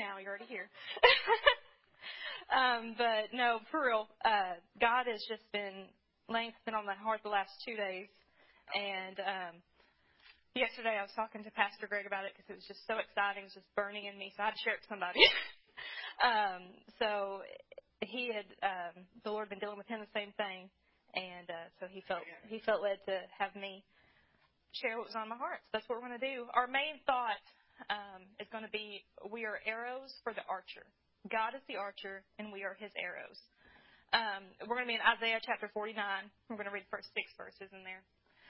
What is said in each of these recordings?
now. You're already here. But no, for real, God has just been laying something on my heart the last 2 days. And yesterday I was talking to Pastor Greg about it because it was just so exciting. It was just burning in me, so I had to share it with somebody. So he had, the Lord had been dealing with him the same thing. And so he felt led to have me share what was on my heart. So that's what we're going to do. Our main thought is going to be, we are arrows for the archer. God is the archer, and we are his arrows. We're going to be in Isaiah chapter 49. We're going to read the first 6 verses in there.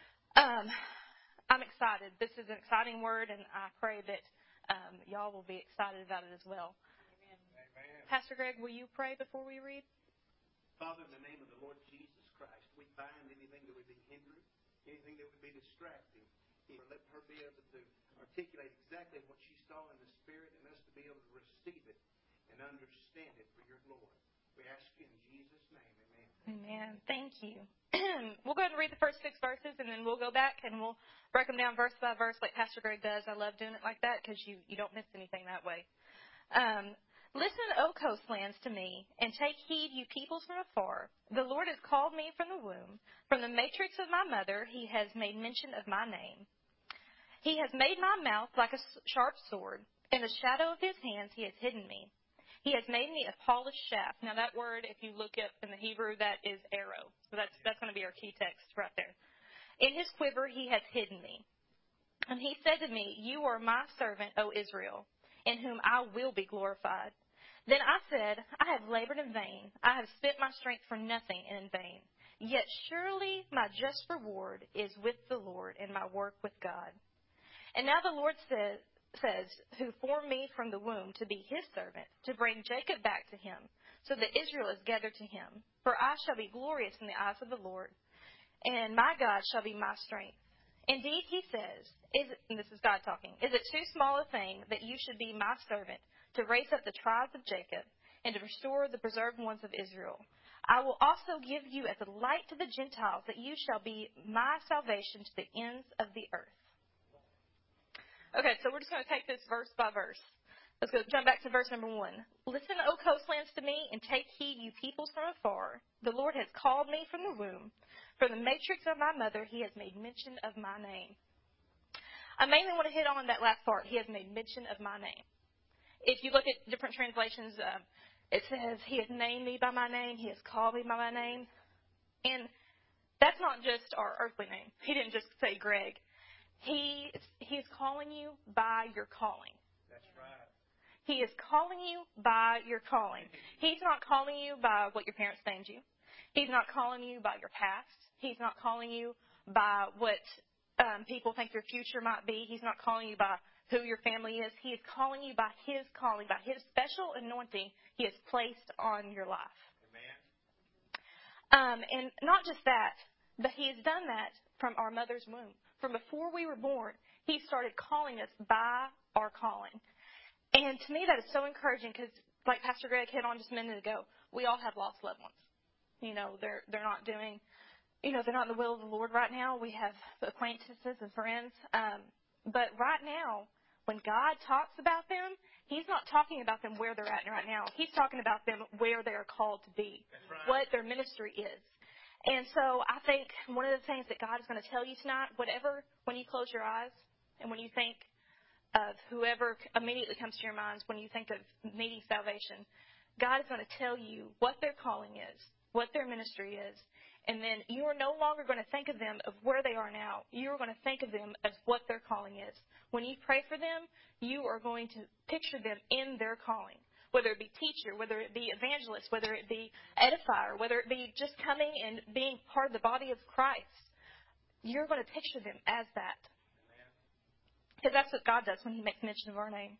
I'm excited. This is an exciting word, and I pray that y'all will be excited about it as well. Amen. Pastor Greg, will you pray before we read? Father, in the name of the Lord Jesus Christ, we bind anything that would be hindering, anything that would be distracting. Let her be able to articulate exactly what she saw in the Spirit, and us to be able to receive it and understand it for your glory. We ask you in Jesus' name, amen. Amen. Thank you. We'll go ahead and read the first 6 verses, and then we'll go back and we'll break them down verse by verse like Pastor Greg does. I love doing it like that because you don't miss anything that way. Listen, O coastlands, to me, and take heed, you peoples from afar. The Lord has called me from the womb. From the matrix of my mother, he has made mention of my name. He has made my mouth like a sharp sword. In the shadow of his hands, he has hidden me. He has made me a polished shaft. Now, that word, if you look up in the Hebrew, that is arrow. So that's going to be our key text right there. In his quiver, he has hidden me. And he said to me, you are my servant, O Israel, in whom I will be glorified. Then I said, I have labored in vain. I have spent my strength for nothing and in vain. Yet surely my just reward is with the Lord and my work with God. And now the Lord says, who formed me from the womb to be his servant, to bring Jacob back to him, so that Israel is gathered to him. For I shall be glorious in the eyes of the Lord, and my God shall be my strength. Indeed, he says, and this is God talking, is it too small a thing that you should be my servant, to raise up the tribes of Jacob, and to restore the preserved ones of Israel? I will also give you as a light to the Gentiles, that you shall be my salvation to the ends of the earth. Okay, so we're just going to take this verse by verse. Let's go jump back to verse number 1. Listen, O coastlands, to me, and take heed, you peoples from afar. The Lord has called me from the womb. From the matrix of my mother, he has made mention of my name. I mainly want to hit on that last part. He has made mention of my name. If you look at different translations, it says, he has named me by my name. He has called me by my name. And that's not just our earthly name. He didn't just say Greg. He is calling you by your calling. That's right. He is calling you by your calling. He's not calling you by what your parents named you. He's not calling you by your past. He's not calling you by what people think your future might be. He's not calling you by who your family is. He is calling you by his calling, by his special anointing he has placed on your life. Amen. And not just that, but he has done that from our mother's womb. From before we were born, he started calling us by our calling. And to me, that is so encouraging because, like Pastor Greg hit on just a minute ago, we all have lost loved ones. You know, they're not doing, they're not in the will of the Lord right now. We have acquaintances and friends. But right now, when God talks about them, he's not talking about them where they're at right now. He's talking about them where they are called to be, right. What their ministry is. And so I think one of the things that God is going to tell you tonight, when you close your eyes and when you think of whoever immediately comes to your minds when you think of needing salvation, God is going to tell you what their calling is, what their ministry is, and then you are no longer going to think of them of where they are now. You are going to think of them as what their calling is. When you pray for them, you are going to picture them in their calling. Whether it be teacher, whether it be evangelist, whether it be edifier, whether it be just coming and being part of the body of Christ, you're going to picture them as that. Because that's what God does when he makes mention of our name.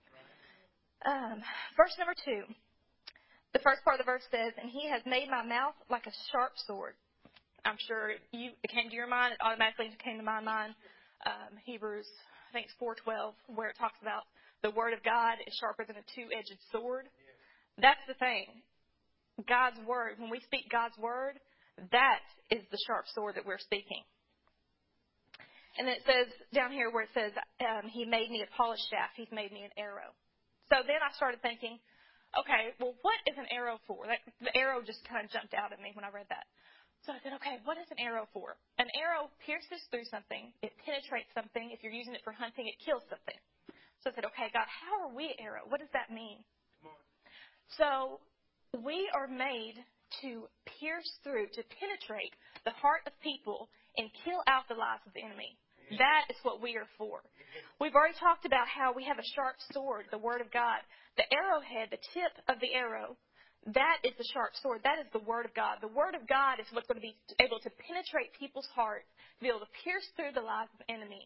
Verse number 2. The first part of the verse says, and he has made my mouth like a sharp sword. I'm sure it came to your mind. It automatically came to my mind. Hebrews, I think it's 4:12, where it talks about the word of God is sharper than a two-edged sword. That's the thing. God's word, when we speak God's word, that is the sharp sword that we're speaking. And then it says down here where it says, he made me a polished shaft. He's made me an arrow. So then I started thinking, okay, well, what is an arrow for? The arrow just kind of jumped out at me when I read that. So I said, okay, what is an arrow for? An arrow pierces through something. It penetrates something. If you're using it for hunting, it kills something. So I said, okay, God, how are we an arrow? What does that mean? So we are made to pierce through, to penetrate the heart of people and kill out the lies of the enemy. That is what we are for. We've already talked about how we have a sharp sword, the Word of God. The arrowhead, the tip of the arrow, that is the sharp sword. That is the Word of God. The Word of God is what's going to be able to penetrate people's hearts, to be able to pierce through the lies of the enemy.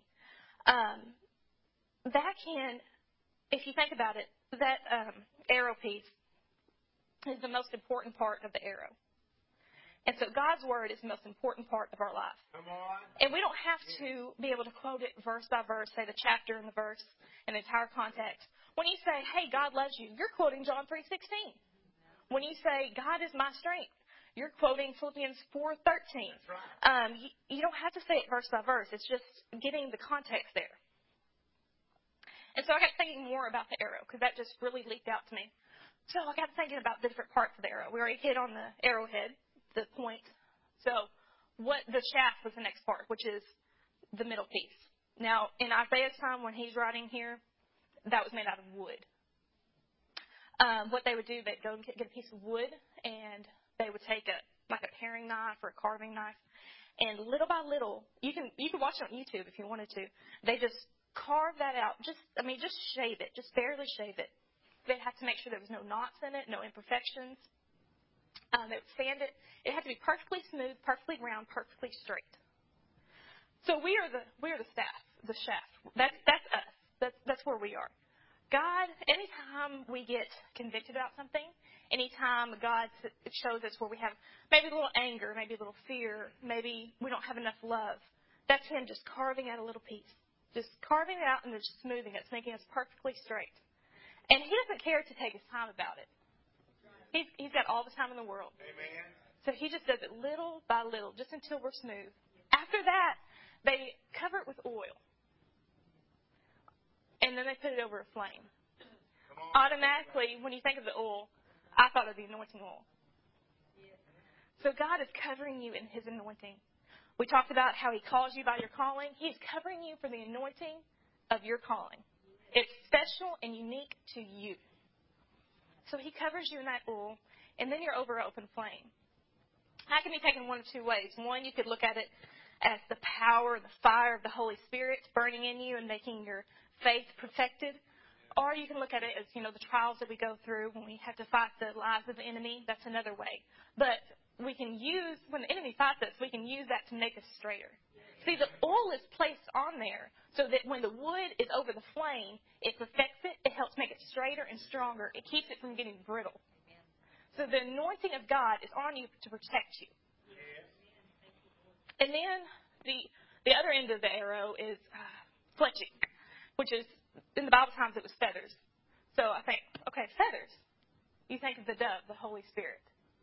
That can, if you think about it, that arrow piece is the most important part of the arrow. And so God's Word is the most important part of our life. Come on. And we don't have to be able to quote it verse by verse, say the chapter and the verse and the entire context. When you say, hey, God loves you, you're quoting John 3:16. When you say, God is my strength, you're quoting Philippians 4:13. Right. You don't have to say it verse by verse. It's just getting the context there. And so I got thinking more about the arrow because that just really leaped out to me. So I got thinking about the different parts of the arrow. We already hit on the arrowhead, the point. So what the shaft was the next part, which is the middle piece. Now, in Isaiah's time when he's writing here, that was made out of wood. What they would do, they'd go and get a piece of wood, and they would take a paring knife or a carving knife, and little by little, you can watch it on YouTube if you wanted to. They just carve that out. Just shave it, just barely shave it. They'd have to make sure there was no knots in it, no imperfections. They would sand it. It had to be perfectly smooth, perfectly round, perfectly straight. So we are the staff, the shaft. That's us. That's where we are. God, anytime we get convicted about something, anytime God shows us where we have maybe a little anger, maybe a little fear, maybe we don't have enough love, that's Him just carving out a little piece. Just carving it out and just smoothing it. It's making us perfectly straight. And He doesn't care to take His time about it. He's got all the time in the world. Amen. So He just does it little by little, just until we're smooth. After that, they cover it with oil. And then they put it over a flame. Automatically, when you think of the oil, I thought of the anointing oil. So God is covering you in His anointing. We talked about how He calls you by your calling. He's covering you for the anointing of your calling. It's special and unique to you. So He covers you in that oil, and then you're over an open flame. That can be taken one of two ways. One, you could look at it as the power, the fire of the Holy Spirit burning in you and making your faith perfected. Or you can look at it as, the trials that we go through when we have to fight the lies of the enemy. That's another way. But we can use, when the enemy fights us, we can use that to make us straighter. See, the oil is placed on there so that when the wood is over the flame, it perfects it. It helps make it straighter and stronger. It keeps it from getting brittle. So the anointing of God is on you to protect you. And then the other end of the arrow is fletching, which is, in the Bible times, it was feathers. So I think, okay, feathers. You think of the dove, the Holy Spirit.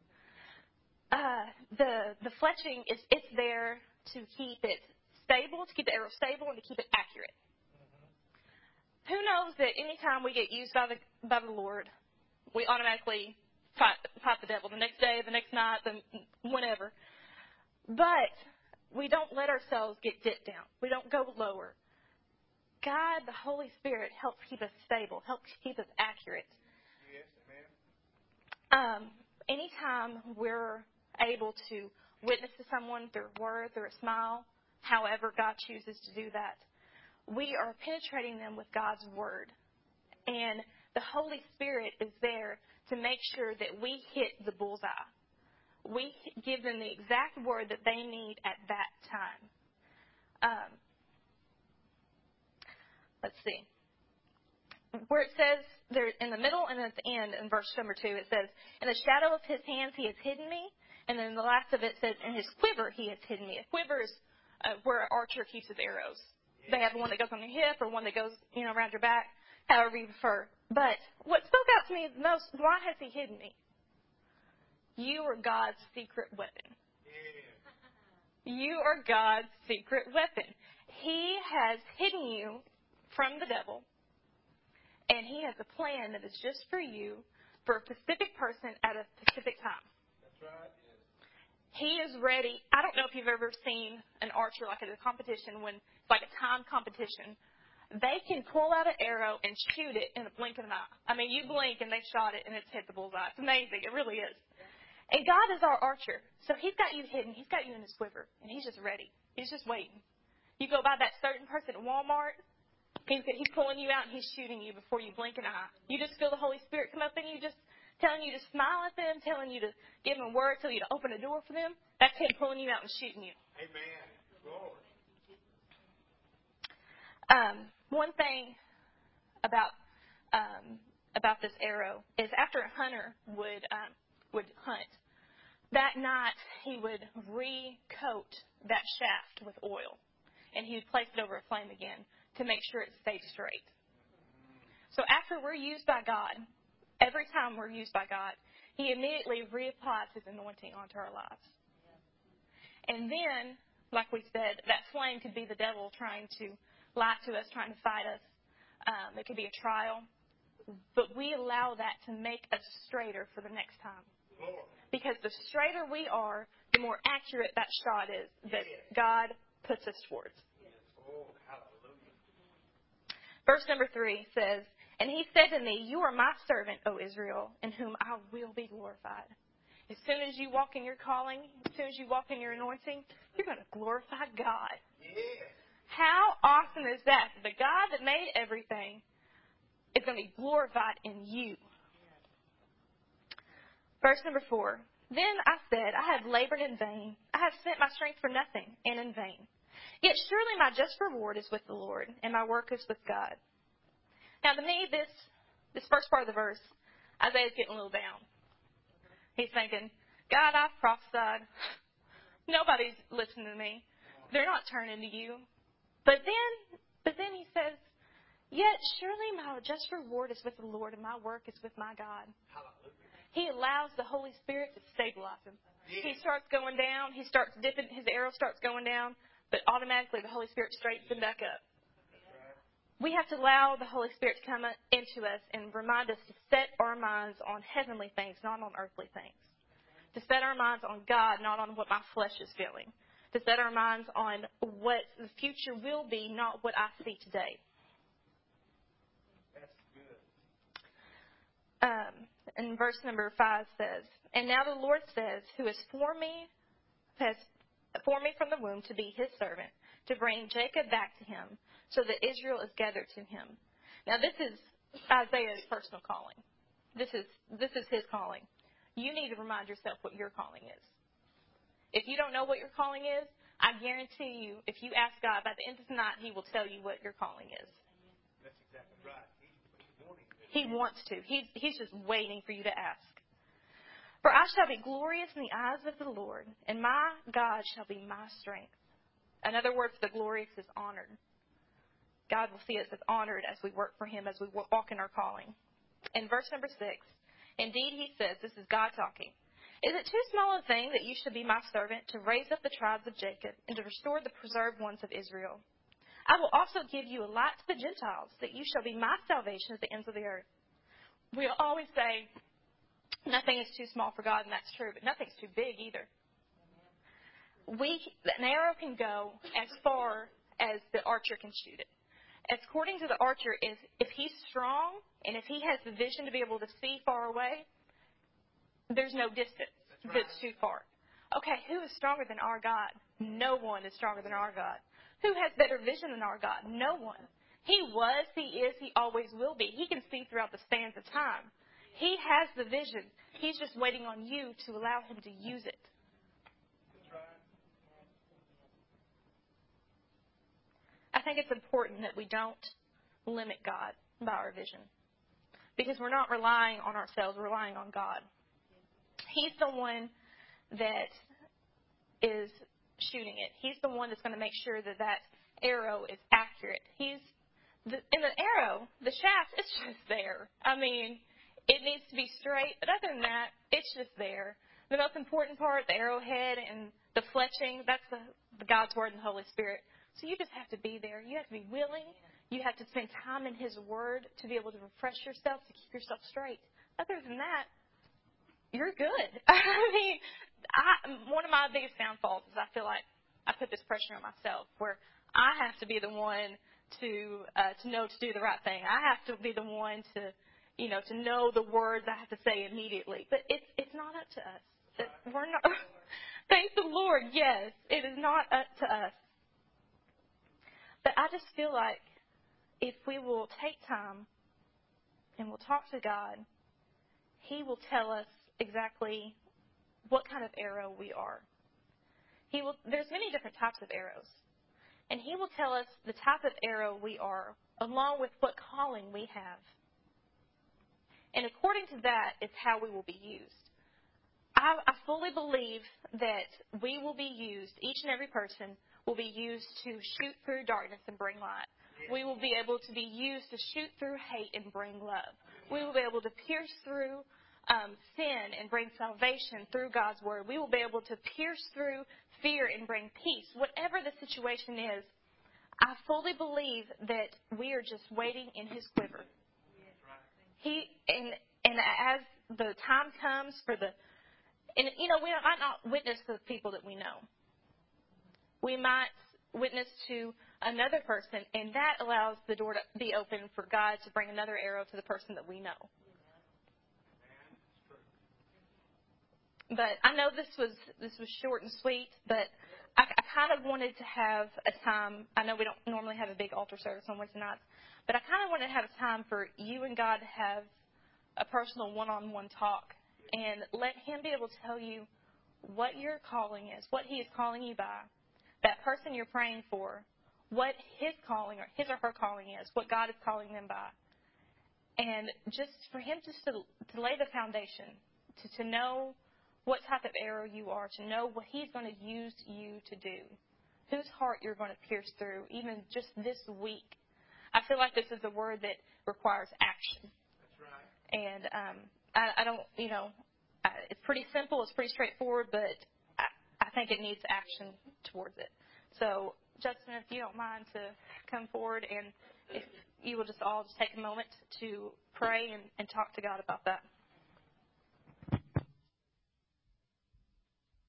The fletching it's there to keep it stable, to keep the arrow stable, and to keep it accurate. Who knows that anytime we get used by the Lord, we automatically fight the devil the next day, the next night, whenever. But we don't let ourselves get dipped down. We don't go lower. God, the Holy Spirit, helps keep us stable, helps keep us accurate. Yes, amen. Anytime we're able to witness to someone through a word, through a smile, however God chooses to do that, we are penetrating them with God's Word. And the Holy Spirit is there to make sure that we hit the bullseye. We give them the exact word that they need at that time. Let's see. Where it says there in the middle and at the end in verse number 2, it says, "In the shadow of His hands He has hidden me." And then the last of it says, "In His quiver He has hidden me." A quiver is where an archer keeps his arrows. They have one that goes on your hip or one that goes, around your back, however you prefer. But what spoke out to me the most, why has He hidden me? You are God's secret weapon. You are God's secret weapon. He has hidden you from the devil, And He has a plan that is just for you, for a specific person at a specific time. That's right. Yes. He is ready. I don't know if you've ever seen an archer like at a competition when it's like a time competition. They can pull out an arrow and shoot it in the blink of an eye. I mean, you blink and they've shot it and it's hit the bullseye. It's amazing. It really is. And God is our archer. So He's got you hidden. He's got you in His quiver. And He's just ready. He's just waiting. You go by that certain person at Walmart. He's pulling you out and He's shooting you before you blink an eye. You just feel the Holy Spirit come up in you, just telling you to smile at them, telling you to give them a word, telling you to open a door for them. That's Him pulling you out and shooting you. Amen. Glory. One thing about this arrow is after a hunter would hunt, that night he would recoat that shaft with oil, and he would place it over a flame again to make sure it stayed straight. So after we're used by God, every time we're used by God, He immediately reapplies His anointing onto our lives. And then, like we said, that flame could be the devil trying to lie to us, trying to fight us. It could be a trial. But we allow that to make us straighter for the next time. Because the straighter we are, the more accurate that shot is that God puts us towards. Verse number 3 says, "And He said to me, You are my servant, O Israel, in whom I will be glorified." As soon as you walk in your calling, as soon as you walk in your anointing, you're going to glorify God. How awesome is that? The God that made everything is going to be glorified in you. Verse number 4. "Then I said, I have labored in vain. I have spent my strength for nothing and in vain. Yet surely my just reward is with the Lord, and my work is with God." Now to me, this first part of the verse, Isaiah's getting a little down. He's thinking, God, I've prophesied. Nobody's listening to me. They're not turning to you. But then he says, "Yet surely my just reward is with the Lord, and my work is with my God." He allows the Holy Spirit to stabilize him. He starts going down. He starts dipping. His arrow starts going down. But automatically the Holy Spirit straightens him back up. We have to allow the Holy Spirit to come into us and remind us to set our minds on heavenly things, not on earthly things. To set our minds on God, not on what my flesh is feeling. To set our minds on what the future will be, not what I see today. That's good. And verse number 5 says, "And now the Lord says, who has formed me from the womb to be His servant, to bring Jacob back to Him, so that Israel is gathered to Him." Now this is Isaiah's personal calling. This is his calling. You need to remind yourself what your calling is. If you don't know what your calling is, I guarantee you, if you ask God, by the end of the night, He will tell you what your calling is. That's exactly right. He's wanting to. He wants to. He's just waiting for you to ask. "For I shall be glorious in the eyes of the Lord, and my God shall be my strength." Another word for the glorious is honored. God will see us as honored as we work for Him, as we walk in our calling. In verse number 6, "Indeed," He says, this is God talking, "Is it too small a thing that you should be my servant, to raise up the tribes of Jacob, and to restore the preserved ones of Israel? I will also give you a light to the Gentiles, that you shall be my salvation at the ends of the earth." We always say, nothing is too small for God, and that's true, but nothing's too big either. An arrow can go as far as the archer can shoot it. According to the archer, if he's strong and if he has the vision to be able to see far away, there's no distance that's too far. Okay, who is stronger than our God? No one is stronger than our God. Who has better vision than our God? No one. He was, He is, He always will be. He can see throughout the spans of time. He has the vision. He's just waiting on you to allow Him to use it. I think it's important that we don't limit God by our vision. Because we're not relying on ourselves, we're relying on God. He's the one that is shooting it. He's the one that's going to make sure that arrow is accurate. In the arrow, the shaft, it's just there. I mean, it needs to be straight, but other than that, it's just there. The most important part, the arrowhead and the fletching, that's the God's Word and the Holy Spirit. So you just have to be there. You have to be willing. You have to spend time in His Word to be able to refresh yourself, to keep yourself straight. Other than that, you're good. I mean, one of my biggest downfalls is I feel like I put this pressure on myself where I have to be the one to know to do the right thing. I have to be the one to know the words I have to say immediately. But it's not up to us. We're not. Thank the Lord. Yes, it is not up to us. But I just feel like if we will take time and we'll talk to God, He will tell us exactly what kind of arrow we are. There's many different types of arrows. And He will tell us the type of arrow we are, along with what calling we have. And according to that is how we will be used. I fully believe that we will be used, each and every person will be used to shoot through darkness and bring light. We will be able to be used to shoot through hate and bring love. We will be able to pierce through sin and bring salvation through God's Word. We will be able to pierce through fear and bring peace. Whatever the situation is, I fully believe that we are just waiting in His quiver. And as the time comes we might not witness to the people that we know. We might witness to another person, and that allows the door to be open for God to bring another arrow to the person that we know. But I know this was short and sweet, but I kind of wanted to have a time. I know we don't normally have a big altar service on Wednesday nights, but I kind of wanted to have a time for you and God to have a personal one-on-one talk and let Him be able to tell you what your calling is, what He is calling you by, that person you're praying for, what his or her calling is, what God is calling them by. And just for Him just to lay the foundation, to know what type of arrow you are, to know what He's going to use you to do, whose heart you're going to pierce through, even just this week. I feel like this is a word that requires action. That's right. And I don't, it's pretty simple, it's pretty straightforward, but I think it needs action towards it. So, Justin, if you don't mind to come forward, and if you will just all take a moment to pray and talk to God about that.